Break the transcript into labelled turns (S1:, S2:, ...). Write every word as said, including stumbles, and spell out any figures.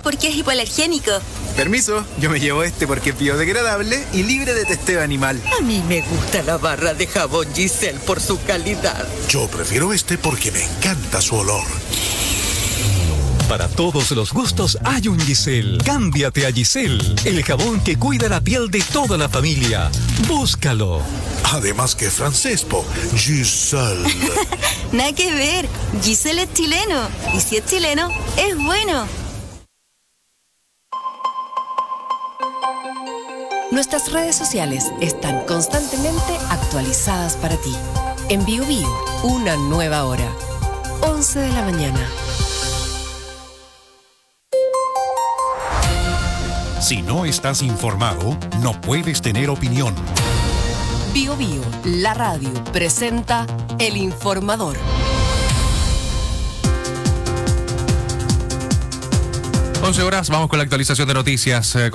S1: porque es hipoalergénico.
S2: Permiso, yo me llevo este porque es biodegradable y libre de testeo animal.
S3: A mí me gusta la barra de jabón Giselle por su calidad.
S4: Yo prefiero este porque me encanta su olor.
S5: Para todos los gustos hay un Giselle. Cámbiate a Giselle, el jabón que cuida la piel de toda la familia. Búscalo.
S4: Además que es francés, po. Giselle.
S1: Nada que ver. Giselle es chileno. Y si es chileno, es bueno.
S6: Nuestras redes sociales están constantemente actualizadas para ti. En Bio Bio, una nueva hora. once de la mañana.
S7: Si no estás informado, no puedes tener opinión.
S6: Bio Bio, la radio, presenta El Informador.
S8: once horas, vamos con la actualización de noticias. Eh,